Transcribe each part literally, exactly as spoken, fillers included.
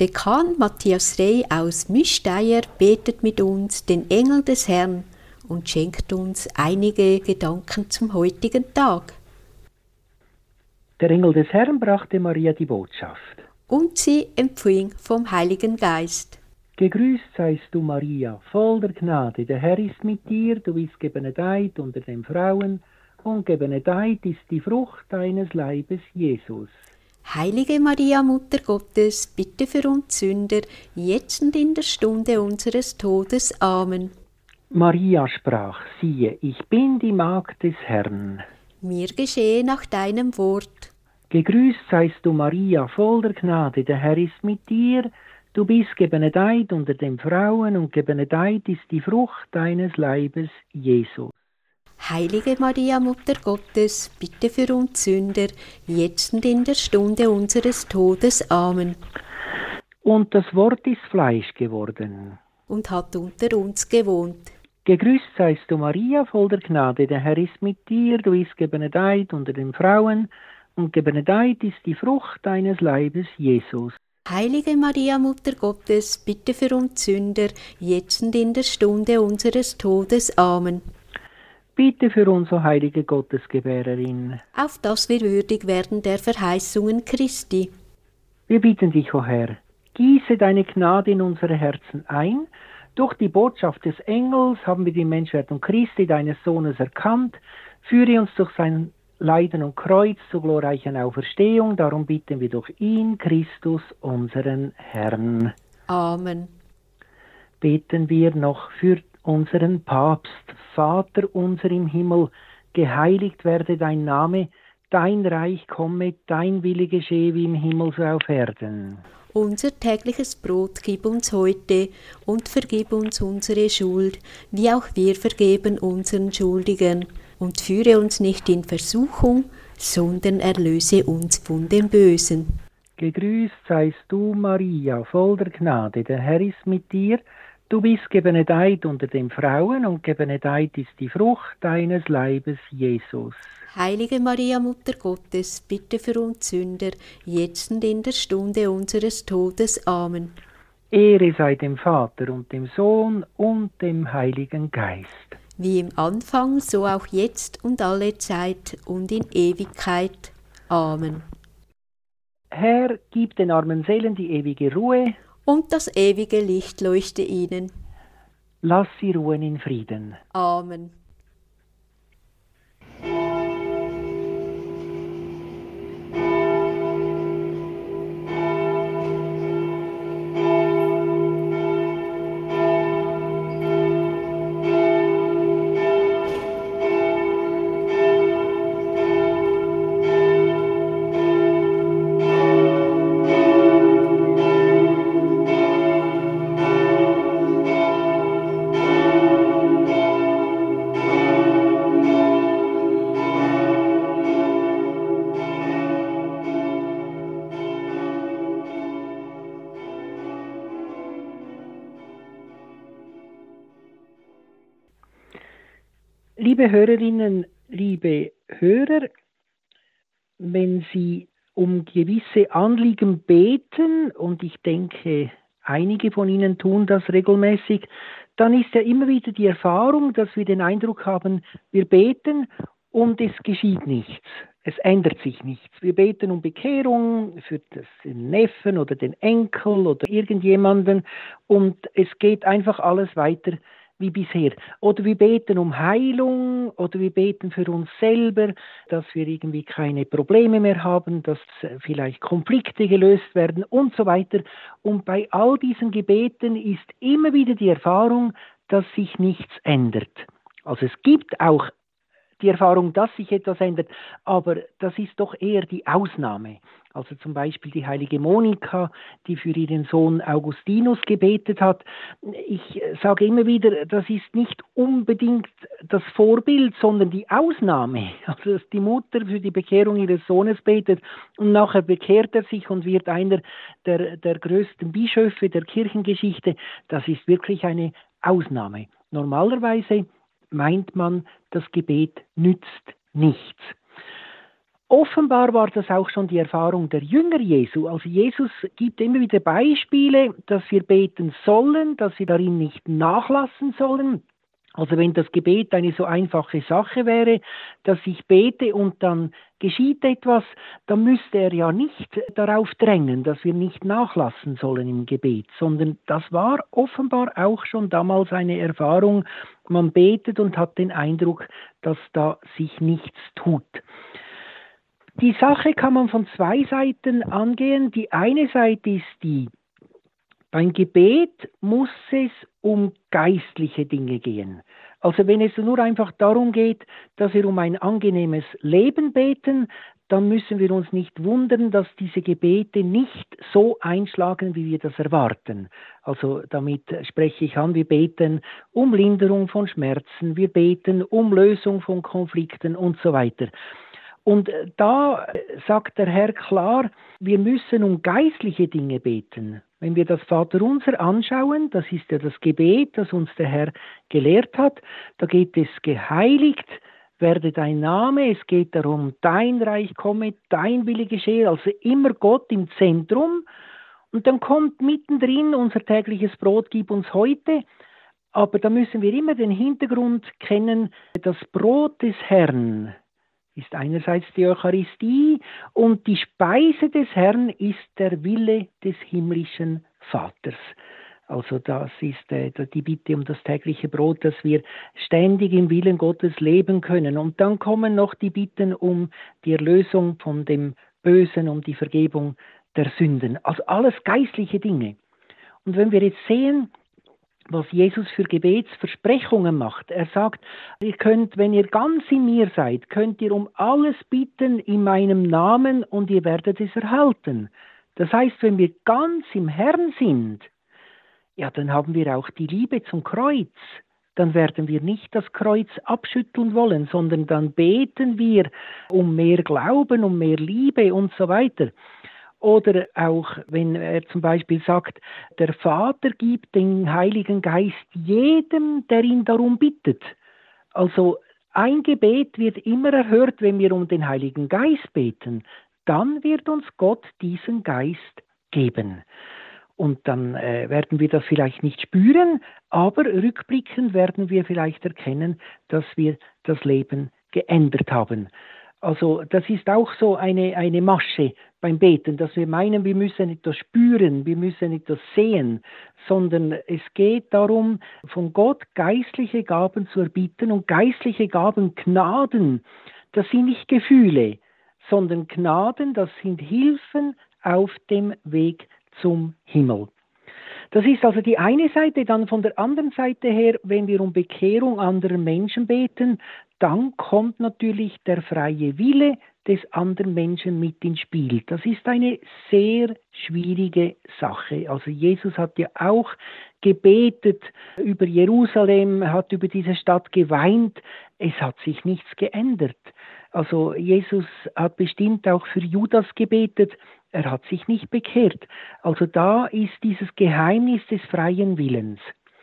Dekan Matthias Rey aus Müsteier betet mit uns den Engel des Herrn und schenkt uns einige Gedanken zum heutigen Tag. Der Engel des Herrn brachte Maria die Botschaft. Und sie empfing vom Heiligen Geist. Gegrüßt seist du, Maria, voll der Gnade, der Herr ist mit dir, du bist gebenedeit unter den Frauen, und gebenedeit ist die Frucht deines Leibes, Jesus. Heilige Maria, Mutter Gottes, bitte für uns Sünder, jetzt und in der Stunde unseres Todes. Amen. Maria sprach, siehe, ich bin die Magd des Herrn. Mir geschehe nach deinem Wort. Gegrüßt seist du, Maria, voll der Gnade, der Herr ist mit dir, du bist gebenedeit unter den Frauen, und gebenedeit ist die Frucht deines Leibes, Jesus. Heilige Maria, Mutter Gottes, bitte für uns Sünder, jetzt und in der Stunde unseres Todes. Amen. Und das Wort ist Fleisch geworden und hat unter uns gewohnt. Gegrüßt seist du, Maria, voll der Gnade, der Herr ist mit dir, du bist gebenedeit unter den Frauen, und gebenedeit ist die Frucht deines Leibes, Jesus. Heilige Maria, Mutter Gottes, bitte für uns Sünder, jetzt und in der Stunde unseres Todes. Amen. Bitte für uns, o heilige Gottesgebärerin, auf dass wir würdig werden der Verheißungen Christi. Wir bitten dich, o Herr, gieße deine Gnade in unsere Herzen ein. Durch die Botschaft des Engels haben wir die Menschwerdung Christi, deines Sohnes, erkannt. Führe uns durch sein Leiden und Kreuz zur glorreichen Auferstehung. Darum bitten wir durch ihn, Christus, unseren Herrn. Amen. Beten wir noch für unseren Papst. Vater unser im Himmel, geheiligt werde dein Name, dein Reich komme, dein Wille geschehe wie im Himmel so auf Erden. Unser tägliches Brot gib uns heute und vergib uns unsere Schuld, wie auch wir vergeben unseren Schuldigern. Und führe uns nicht in Versuchung, sondern erlöse uns von dem Bösen. Gegrüßt seist du, Maria, voll der Gnade, der Herr ist mit dir. Du bist gebenedeit unter den Frauen, und gebenedeit ist die Frucht deines Leibes, Jesus. Heilige Maria, Mutter Gottes, bitte für uns Sünder, jetzt und in der Stunde unseres Todes. Amen. Ehre sei dem Vater und dem Sohn und dem Heiligen Geist. Wie im Anfang, so auch jetzt und alle Zeit und in Ewigkeit. Amen. Herr, gib den armen Seelen die ewige Ruhe. Und das ewige Licht leuchte ihnen. Lass sie ruhen in Frieden. Amen. Liebe Hörerinnen, liebe Hörer, wenn Sie um gewisse Anliegen beten, und ich denke, einige von Ihnen tun das regelmäßig, dann ist ja immer wieder die Erfahrung, dass wir den Eindruck haben, wir beten und es geschieht nichts. Es ändert sich nichts. Wir beten um Bekehrung für den Neffen oder den Enkel oder irgendjemanden und es geht einfach alles weiter wie bisher. Oder wir beten um Heilung oder wir beten für uns selber, dass wir irgendwie keine Probleme mehr haben, dass vielleicht Konflikte gelöst werden und so weiter. Und bei all diesen Gebeten ist immer wieder die Erfahrung, dass sich nichts ändert. Also es gibt auch die Erfahrung, dass sich etwas ändert, aber das ist doch eher die Ausnahme. Also zum Beispiel die heilige Monika, die für ihren Sohn Augustinus gebetet hat. Ich sage immer wieder, das ist nicht unbedingt das Vorbild, sondern die Ausnahme. Also dass die Mutter für die Bekehrung ihres Sohnes betet und nachher bekehrt er sich und wird einer der, der größten Bischöfe der Kirchengeschichte. Das ist wirklich eine Ausnahme. Normalerweise meint man, das Gebet nützt nichts. offenbar war das auch schon die Erfahrung der Jünger Jesu. Also Jesus gibt immer wieder Beispiele, dass wir beten sollen, dass wir darin nicht nachlassen sollen. Also wenn das Gebet eine so einfache Sache wäre, dass ich bete und dann geschieht etwas, dann müsste er ja nicht darauf drängen, dass wir nicht nachlassen sollen im Gebet, sondern das war offenbar auch schon damals eine Erfahrung. Man betet und hat den Eindruck, dass da sich nichts tut. Die Sache kann man von zwei Seiten angehen. Die eine Seite ist die: Beim Gebet muss es um geistliche Dinge gehen. Also wenn es nur einfach darum geht, dass wir um ein angenehmes Leben beten, dann müssen wir uns nicht wundern, dass diese Gebete nicht so einschlagen, wie wir das erwarten. Also damit spreche ich an, wir beten um Linderung von Schmerzen, wir beten um Lösung von Konflikten und so weiter. Und da sagt der Herr klar, wir müssen um geistliche Dinge beten. Wenn wir das Vaterunser anschauen, das ist ja das Gebet, das uns der Herr gelehrt hat, da geht es: geheiligt werde dein Name, es geht darum, dein Reich komme, dein Wille geschehe, also immer Gott im Zentrum. Und dann kommt mittendrin unser tägliches Brot, gib uns heute. Aber da müssen wir immer den Hintergrund kennen, das Brot des Herrn ist einerseits die Eucharistie und die Speise des Herrn ist der Wille des himmlischen Vaters. Also das ist äh, die Bitte um das tägliche Brot, dass wir ständig im Willen Gottes leben können. Und dann kommen noch die Bitten um die Erlösung von dem Bösen, um die Vergebung der Sünden. Also alles geistliche Dinge. Und wenn wir jetzt sehen, was Jesus für Gebetsversprechungen macht. Er sagt, ihr könnt, wenn ihr ganz in mir seid, könnt ihr um alles bitten in meinem Namen und ihr werdet es erhalten. Das heißt, wenn wir ganz im Herrn sind, ja, dann haben wir auch die Liebe zum Kreuz. Dann werden wir nicht das Kreuz abschütteln wollen, sondern dann beten wir um mehr Glauben, um mehr Liebe und so weiter. Oder auch, wenn er zum Beispiel sagt, der Vater gibt den Heiligen Geist jedem, der ihn darum bittet. Also ein Gebet wird immer erhört, wenn wir um den Heiligen Geist beten. Dann wird uns Gott diesen Geist geben. Und dann äh, werden wir das vielleicht nicht spüren, aber rückblickend werden wir vielleicht erkennen, dass wir das Leben geändert haben. Also das ist auch so eine, eine Masche beim Beten, dass wir meinen, wir müssen etwas spüren, wir müssen etwas sehen, sondern es geht darum, von Gott geistliche Gaben zu erbitten, und geistliche Gaben, Gnaden, das sind nicht Gefühle, sondern Gnaden, das sind Hilfen auf dem Weg zum Himmel. Das ist also die eine Seite. Dann von der anderen Seite her, wenn wir um Bekehrung anderer Menschen beten, dann kommt natürlich der freie Wille des anderen Menschen mit ins Spiel. Das ist eine sehr schwierige Sache. Also Jesus hat ja auch gebetet über Jerusalem, hat über diese Stadt geweint. Es hat sich nichts geändert. Also Jesus hat bestimmt auch für Judas gebetet. Er hat sich nicht bekehrt. Also da ist dieses Geheimnis des freien Willens.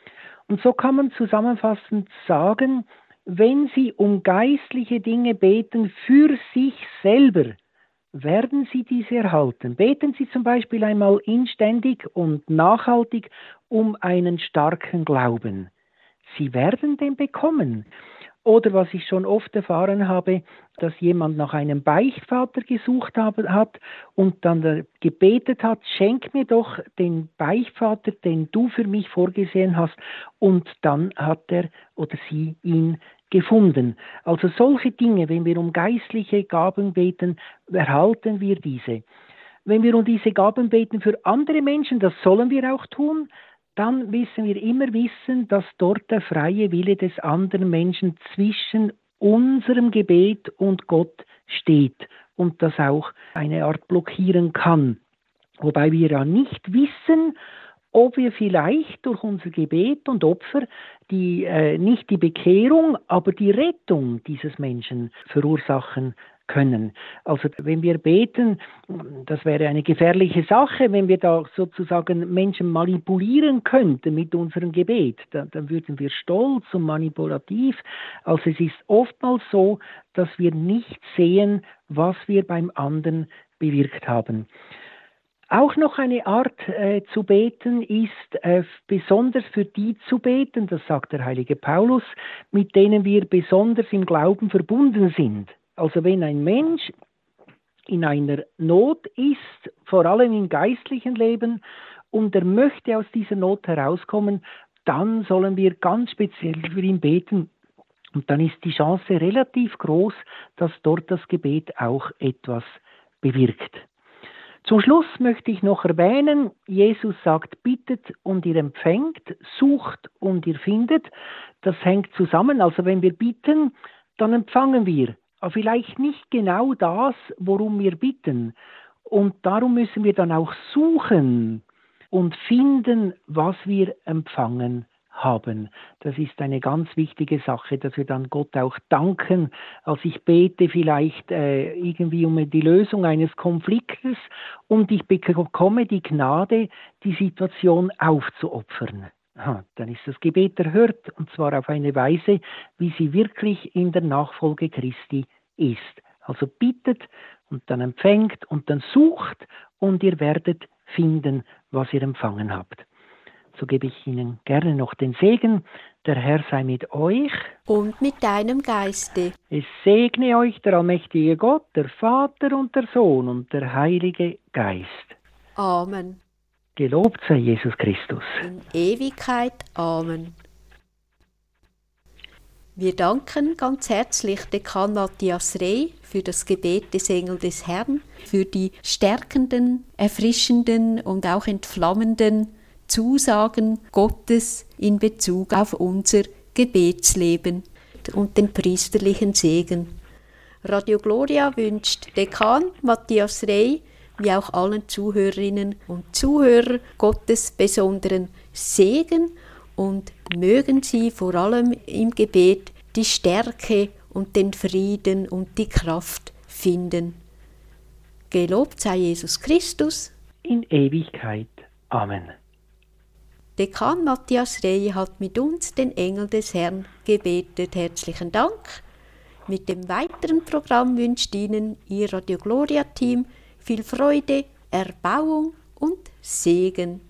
Und so kann man zusammenfassend sagen, wenn Sie um geistliche Dinge beten für sich selber, werden Sie diese erhalten. Beten Sie zum Beispiel einmal inständig und nachhaltig um einen starken Glauben. Sie werden den bekommen. Oder was ich schon oft erfahren habe, dass jemand nach einem Beichtvater gesucht hat und dann gebetet hat, schenk mir doch den Beichtvater, den du für mich vorgesehen hast, und dann hat er oder sie ihn gefunden. Also solche Dinge, wenn wir um geistliche Gaben beten, erhalten wir diese. Wenn wir um diese Gaben beten für andere Menschen, das sollen wir auch tun, dann müssen wir immer wissen, dass dort der freie Wille des anderen Menschen zwischen unserem Gebet und Gott steht und das auch eine Art blockieren kann. Wobei wir ja nicht wissen, ob wir vielleicht durch unser Gebet und Opfer die, äh, nicht die Bekehrung, aber die Rettung dieses Menschen verursachen können. Also wenn wir beten, das wäre eine gefährliche Sache, wenn wir da sozusagen Menschen manipulieren könnten mit unserem Gebet. Dann, dann würden wir stolz und manipulativ. Also es ist oftmals so, dass wir nicht sehen, was wir beim anderen bewirkt haben. Auch noch eine Art äh, zu beten ist, äh, besonders für die zu beten, das sagt der heilige Paulus, mit denen wir besonders im Glauben verbunden sind. Also wenn ein Mensch in einer Not ist, vor allem im geistlichen Leben, und er möchte aus dieser Not herauskommen, dann sollen wir ganz speziell für ihn beten. Und dann ist die Chance relativ groß, dass dort das Gebet auch etwas bewirkt. Zum Schluss möchte ich noch erwähnen, Jesus sagt, bittet und ihr empfängt, sucht und ihr findet. Das hängt zusammen. Also wenn wir bitten, dann empfangen wir. Aber vielleicht nicht genau das, worum wir bitten. Und darum müssen wir dann auch suchen und finden, was wir empfangen haben. Das ist eine ganz wichtige Sache, dass wir dann Gott auch danken. Als ich bete vielleicht äh, irgendwie um die Lösung eines Konfliktes und ich bekomme die Gnade, die Situation aufzuopfern. Aha, dann ist das Gebet erhört, und zwar auf eine Weise, wie sie wirklich in der Nachfolge Christi ist. Also bittet und dann empfängt und dann sucht und ihr werdet finden, was ihr empfangen habt. So gebe ich Ihnen gerne noch den Segen. Der Herr sei mit euch. Und mit deinem Geiste. Es segne euch der allmächtige Gott, der Vater und der Sohn und der Heilige Geist. Amen. Gelobt sei Jesus Christus. In Ewigkeit. Amen. Wir danken ganz herzlich Dekan Matthias Rey für das Gebet des Engel des Herrn, für die stärkenden, erfrischenden und auch entflammenden Zusagen Gottes in Bezug auf unser Gebetsleben und den priesterlichen Segen. Radio Gloria wünscht Dekan Matthias Rey wie auch allen Zuhörerinnen und Zuhörern Gottes besonderen Segen und mögen sie vor allem im Gebet die Stärke und den Frieden und die Kraft finden. Gelobt sei Jesus Christus. In Ewigkeit. Amen. Dekan Matthias Rey hat mit uns den Engel des Herrn gebetet. Herzlichen Dank. Mit dem weiteren Programm wünscht Ihnen Ihr Radio Gloria Team viel Freude, Erbauung und Segen.